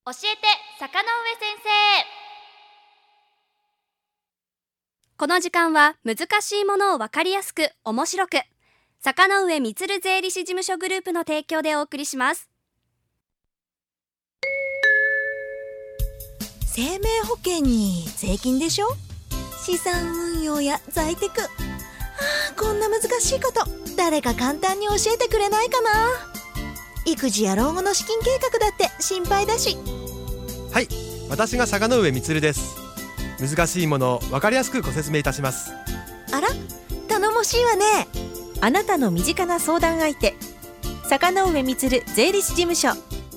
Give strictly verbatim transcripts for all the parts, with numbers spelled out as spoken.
教えて坂上先生。この時間は難しいものを分かりやすく面白く、坂上充税理士事務所グループの提供でお送りします。 生命保険に税金でしょ、資産運用や在テク、あーこんな難しいこと誰か簡単に教えてくれないかな。育児や老後の資金計画だって心配だし。 はい、私が坂上充です。難しいものを分かりやすくご説明いたします。 あら、頼もしいわね。 あなたの身近な相談相手、坂上充税理士事務所。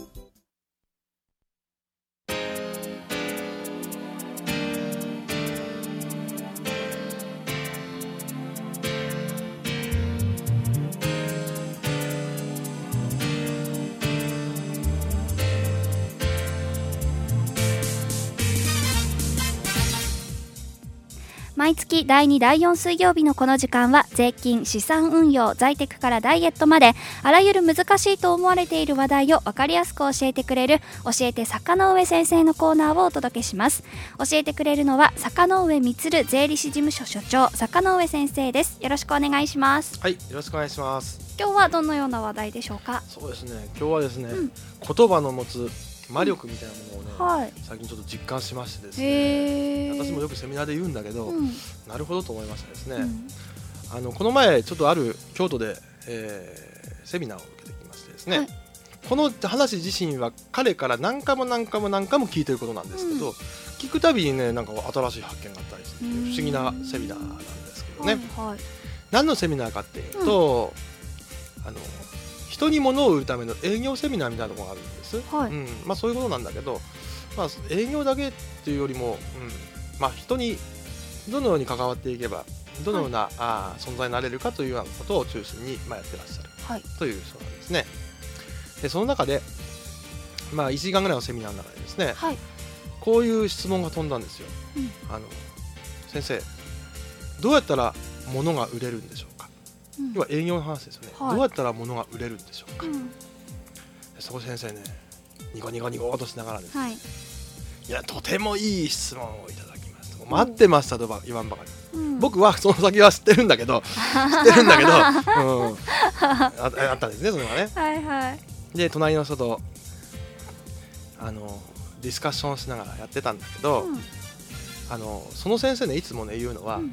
毎月だいに、だいよん水曜日のこの時間は税金、資産運用、在テクからダイエットまであらゆる難しいと思われている話題を分かりやすく教えてくれる教えて坂上先生のコーナーをお届けします。教えてくれるのは坂上充税理士事務所所長坂上先生です。よろしくお願いします。 はい、よろしくお願いします。 今日はどのような話題でしょうか。 そうですね、今日はですね、 うん、 言葉の持つ魔力みたいなものをね、 はい、 最近ちょっと実感しましてですへね、私もよくセミナーで言うんだけど、 うん、 なるほどと思いましたですね、 うん、 あのこの前ちょっとある京都で、えー、セミナーを受けてきましてですね、はい、この話自身は彼から何回も何回も何回も聞いてることなんですけど、うん、聞くたびにね、なんか新しい発見があったりして、不思議なセミナーなんですけどね、はいはい、何のセミナーかっていうと、うん、あの人に物を売るための営業セミナーみたいなところがあるんです、はい、うん、まあ、そういうことなんだけど、まあ、営業だけっていうよりも、うん、まあ、人にどのように関わっていけばどのような、はい、あ存在になれるかというようなことを中心に、まあ、やってらっしゃる、はい、という人なんですね。でその中で、まあ、いちじかんぐらいのセミナーの中でですね、はい、こういう質問が飛んだんですよ、うん、あの先生、どうやったら物が売れるんでしょうか。うん、要は営業の話ですよね、はい、どうやったら物が売れるんでしょうか、うん、そこで先生ね、ニコニコニコとしながらですね、はい、いやとてもいい質問をいただきました、待ってましたと言わんばかり、うん、僕はその先は知ってるんだけど知ってるんだけど、うん、あ, あったんですね、それがね、はいはい、で隣の人とあのディスカッションしながらやってたんだけど、うん、あのその先生ね、いつもね言うのは、うん、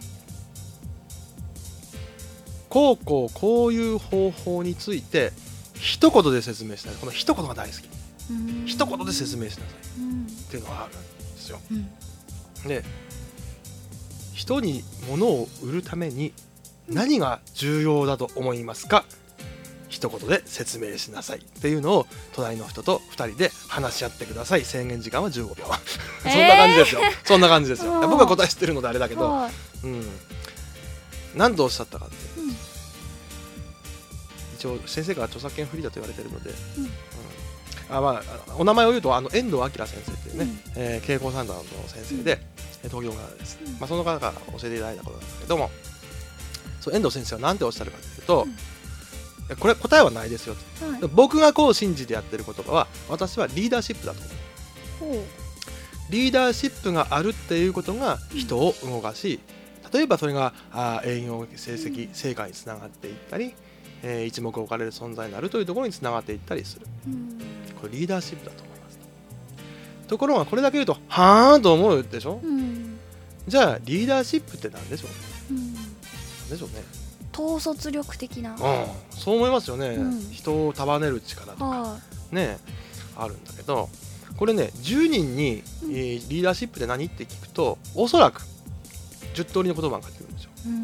こうこうこういう方法について一言で説明したい。この一言が大好き。一言で説明しなさいっていうのがあるんですよ、うん、で人に物を売るために何が重要だと思いますか、一言で説明しなさいっていうのを隣の人とふたりで話し合ってください。制限時間はじゅうごびょうそんな感じですよ、えー、そんな感じですよ。僕は答え知ってるのであれだけど、うん、何とおっしゃったかって、うん、一応先生が著作権フリーだと言われているので、うんうん、あまあ、お名前を言うとあの遠藤明先生っていうね、うん、えー、経営コンサルタントの先生で、うん、東京からです、うん、まあ、その方から教えていただいたことなんですけども、そう遠藤先生は何ておっしゃるかというと、うん、これ答えはないですよと、はい、僕がこう信じてやってる言葉は、私はリーダーシップだと思う、うん、リーダーシップがあるっていうことが人を動かし、例えばそれがあ営業成績、うん、成果につながっていったり、えー、一目置かれる存在になるというところにつながっていったりする、うん、これリーダーシップだと思います。ところがこれだけ言うとはーんと思うでしょ、うん、じゃあリーダーシップって何でしょう、うん、何でしょうね。 統率力的な、うん、 そう思いますよね、うん、人を束ねる力とか、ね、あるんだけど、これねじゅうにんに、うん、えー、リーダーシップって何って聞くとおそらくじゅっとおりの言葉が返ってくるんですよ、うんうん、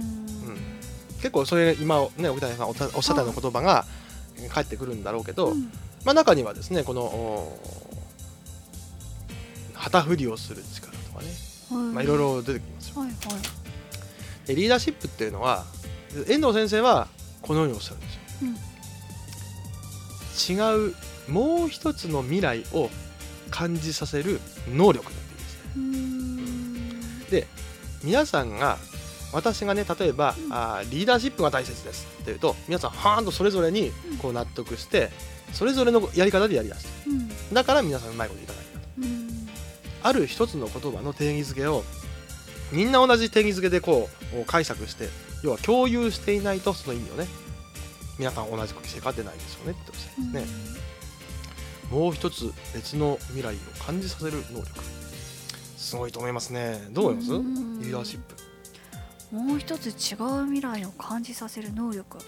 結構それ今、ね、奥谷さんおっしゃったような言葉が返ってくるんだろうけど、うん、まあ、中にはですね、この旗振りをする力とかね、はい、まあ、いろいろ出てきますよ、はいはい、でリーダーシップっていうのは遠藤先生はこのようにおっしゃるんですよ、うん、違うもう一つの未来を感じさせる能力だっていうんですね。うーんで皆さんが私がね例えば、うん、あリーダーシップが大切ですっていうと皆さんはーんとそれぞれにこう納得して、うん、それぞれのやり方でやりだす、うん、だから皆さんうまいこといかないんだと。 うん、 ある一つの言葉の定義づけをみんな同じ定義づけでこう解釈して、要は共有していないとその意味をね、皆さん同じく成果出ないですよねっておっしゃいますね、うん、もう一つ別の未来を感じさせる能力、すごいと思いますね。どう思います？リーダーシップ。 もう一つ違う未来を感じさせる能力、うん、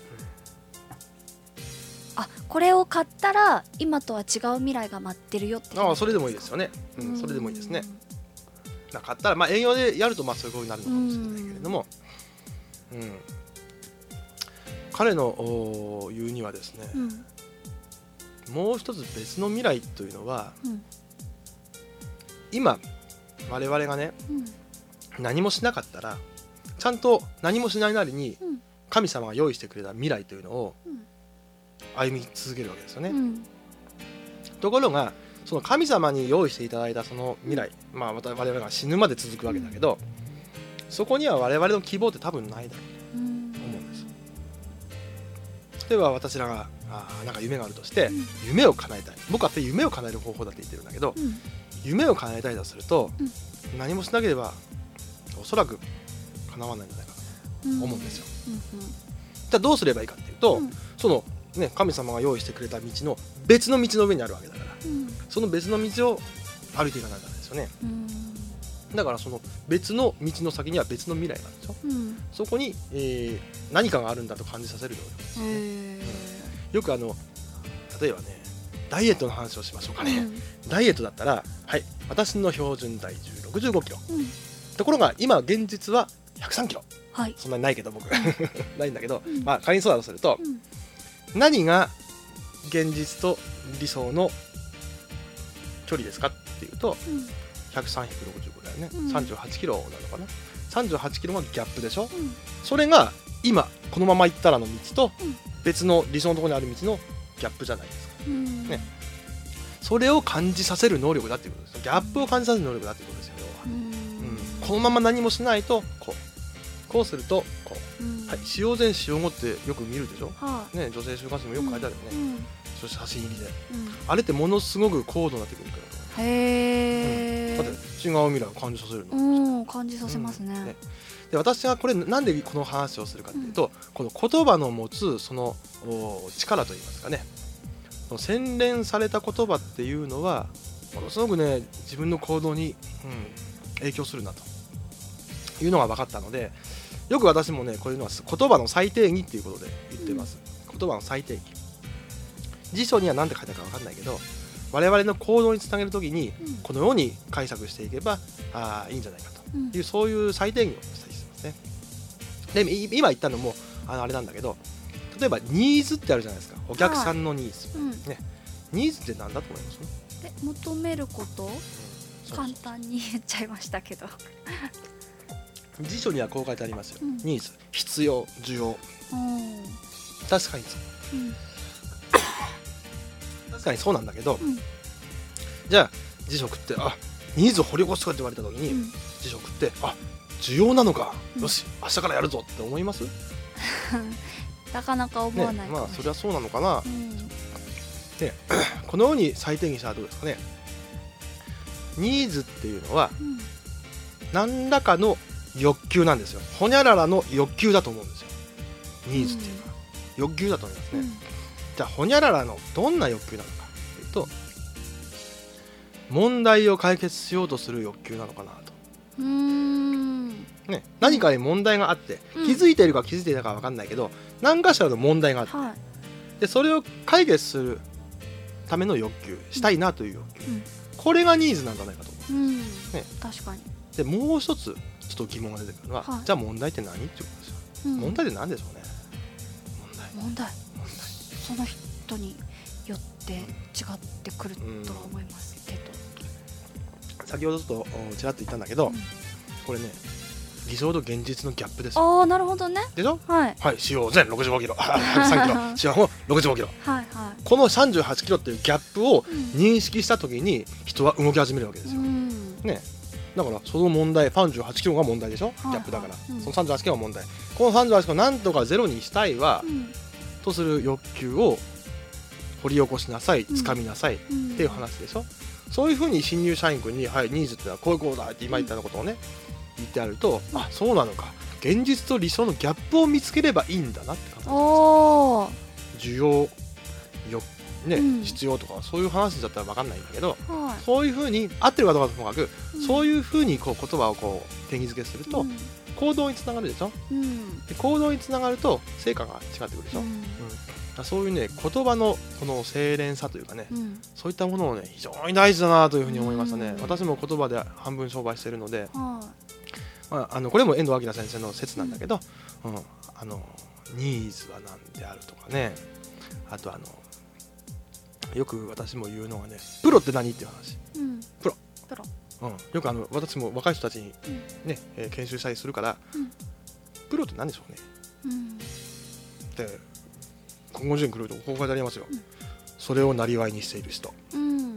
あ、これを買ったら今とは違う未来が待ってるよって。 ああ、それでもいいですよね、うん、それでもいいですね。買ったら、まあ、営業でやるとまあそういうことになるのかもしれないけれども、うん、彼の言うにはですね、うん、もう一つ別の未来というのは、うん、今我々がね、うん、何もしなかったらちゃんと何もしないなりに神様が用意してくれた未来というのを歩み続けるわけですよね、うん、ところがその神様に用意していただいたその未来、まあ、また我々が死ぬまで続くわけだけど、そこには我々の希望って多分ないだろうと思うんです。例えば私らがあなんか夢があるとして、夢を叶えたい、僕は夢を叶える方法だって言ってるんだけど、夢を叶えたいとすると何もしなければおそらく叶わないんじゃないかなと思うんですよ。じゃあどうすればいいかっていうと、そのね、神様が用意してくれた道の別の道の上にあるわけだから、うん、その別の道を歩いていかないとダメですよね、うん、だからその別の道の先には別の未来があるでしょ、うん、そこに、えー、何かがあるんだと感じさせる能力ですね、うん、よくあの例えばねダイエットの話をしましょうかね、うん、ダイエットだったら、はい、私の標準体重ろくじゅうごキロ、うん、ところが今現実はひゃくさんキロ、はい、そんなにないけど僕ないんだけど、うん、まあ仮にそうだとすると、うん何が現実と理想の距離ですかっていうと、うん、ひゃくさん、ひゃくろくじゅうごだよね、うん、さんじゅうはちキロなのかな、さんじゅうはちキロがギャップでしょ、うん、それが今このまま行ったらの道と別の理想のところにある道のギャップじゃないですか、うんね、それを感じさせる能力だっていうことです。ギャップを感じさせる能力だっていうことですよ、要は、うんうん、このまま何もしないとこうこうするとこう、うんはい、使用前使用後ってよく見るでしょ、はあね、女性週刊誌にもよく書いてあるよね、うん、そして写真入りで、うん、あれってものすごく高度なテクニックだと思う。へー、うん、だって違う未来を感じさせるの、 うん、感じさせます ね,、うん、ねで私がこれなんでこの話をするかというと、うん、この言葉の持つその力といいますかね、洗練された言葉っていうのはものすごくね自分の行動に、うん、影響するなというのが分かったので、よく私もねこういうのは言葉の再定義っていうことで言ってます、うん、言葉の再定義、辞書には何て書いてあるか分かんないけど我々の行動につなげるときにこのように解釈していけばあいいんじゃないかという、うん、そういう再定義をしたりしてますね。で今言ったのもあのあれなんだけど、例えばニーズってあるじゃないですか、お客さんのニーズ、はいうんね、ニーズって何だと思います？ え求めること、うん、簡単に言っちゃいましたけど辞書にはこう書いてありますよ、うん、ニーズ、必要、需要、うん、確かにそう、うん、確かにそうなんだけど、うん、じゃあ辞書食ってあニーズを掘り起こすとかって言われた時に、うん、辞書食ってあ需要なのか、うん、よし明日からやるぞって思いますなかなか思わないかもしれない、 ね、まあそれはそうなのかな、うん、でこのように再定義したらどうですかね。ニーズっていうのは、うん、何らかの欲求なんですよ。ほにゃららの欲求だと思うんですよ、ニーズっていうのは、うん、欲求だと思いますね、うん、じゃあほにゃららのどんな欲求なのかというと、問題を解決しようとする欲求なのかなと。うーん、ね、何かに問題があって、うん、気づいているか気づいていないか分かんないけど何かしらの問題があって、はい、でそれを解決するための欲求、したいなという欲求、うん、これがニーズなんじゃないかと思う、うんね、 確かに。 でもう一つちょっと疑問が出てくるのは、はい、じゃあ問題って何っていうことですよ、うん、問題って何でしょうね。 問題問題問題その人によって違ってくるとは思いますけど、 うん、先ほどちょっとちらっと言ったんだけど、うん、これね理想と現実のギャップですよ。 ああなるほどね。 でしょ、 はい、 はい、使用前ろくじゅうごキロひゃくさんキロ使用後ろくじゅうごキロ、はいはい、このさんじゅうはちキロっていうギャップを認識したときに人は動き始めるわけですよ、うん、ね。だからその問題さんじゅうはちキロが問題でしょ、はいはい、ギャップだから、うん、そのさんじゅうはちキロが問題、このさんじゅうはちキロをなんとかゼロにしたいは、うん、とする欲求を掘り起こしなさい、掴みなさい、うん、っていう話でしょ。 そういうふうに新入社員君に、はい、ニーズってのはこういうことだって今言ったようなことをね、言ってあると、あ、そうなのか、現実と理想のギャップを見つければいいんだなって感じです。 おー、 需要よ、ね、 うん、 必要とかそういう話だったら分かんないんだけど、 はい、 そういうふうに合ってるかどうかともかく、 うん、 そういうふうにこう言葉をこう定義づけすると、 うん、 行動につながるでしょ、 うん、 で行動につながると成果が違ってくるでしょ、 うんうん、そういうね言葉のこの精錬さというかね、うん、そういったものをね非常に大事だなというふうに思いましたね、うん、私も言葉で半分商売しているので、うん、まあ、あのこれも遠藤明先生の説なんだけど、うんうん、あのニーズは何であるとかね、あとあのよく私も言うのがね、プロって何っていう話、うん、プロ、プロ、うん、よくあの私も若い人たちに、ね、うん、えー、研修したりするから、うん、プロって何でしょうね、うん、で今後人来るとこう書いてありますよ、うん、それをなりわいにしている人、うん、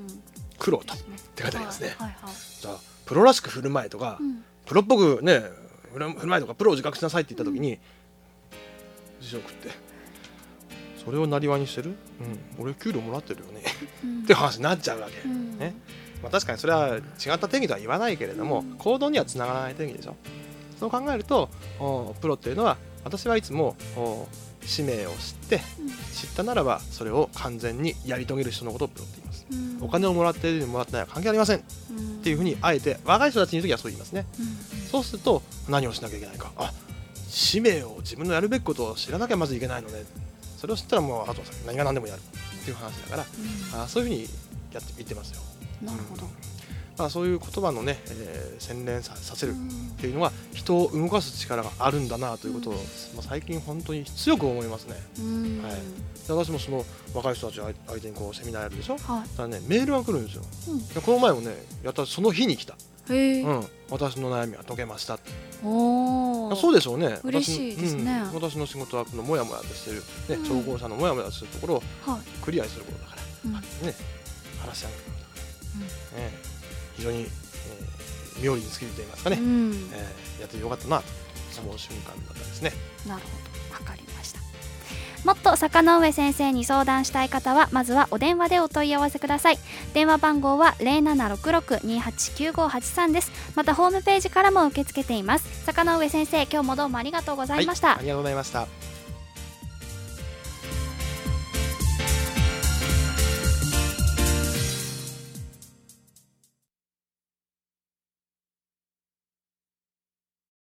プロとって書いてありますね、はいはいはい、じゃあプロらしく振る舞いとか、うん、プロっぽくね振る舞いとかプロを自覚しなさいって言った時に、辞書を食ってそれをなりわいにしてる、うん、俺給料もらってるよね、うん、って話になっちゃうわけ、うん、ね、まあ、確かにそれは違った定義とは言わないけれども、うん、行動にはつながらない定義でしょ。そう考えるとプロっていうのは、私はいつも使命を知って、うん、知ったならばそれを完全にやり遂げる人のことをプロって言います、うん、お金をもらっているもらってないは関係ありません、うん、っていうふうにあえて若い人たちに言うときはそう言いますね、うん、そうすると何をしなきゃいけないか、あ、使命を自分のやるべきことを知らなきゃまずいけないので、それを知ったらもうあとは何が何でもやるっていう話だから、うん、あ、そういうふうにやって言ってますよ。 なるほど、うん、 まあ、そういう言葉のね、えー、洗練 さ, させるっていうのは人を動かす力があるんだなということを、うん、まあ、最近本当に強く思いますね、うん、はい、私もその若い人たち相手にこうセミナーやるでしょ、はい、だからねメールが来るんですよ、うん、この前もねやったその日に来た、へ、うん、私の悩みは解けましたって。お、そうでしょうね、 嬉しいですね、 うん、私の仕事はこのモヤモヤとしてる、ね、うん、聴講者のモヤモヤとしてるところをクリアにすることだから、うん、ね、話し合うことだから、うん、ね、非常に、えー、妙利に尽きると言いますかね、うん、えー、やってよかったなと思う瞬間だったですね。 なるほど、わかりました。もっと坂上先生に相談したい方はまずはお電話でお問い合わせください。電話番号は ゼロななろくろく にはちきゅうごはちさん です。またホームページからも受け付けています。坂上先生、今日もどうもありがとうございました。 はい、ありがとうございました。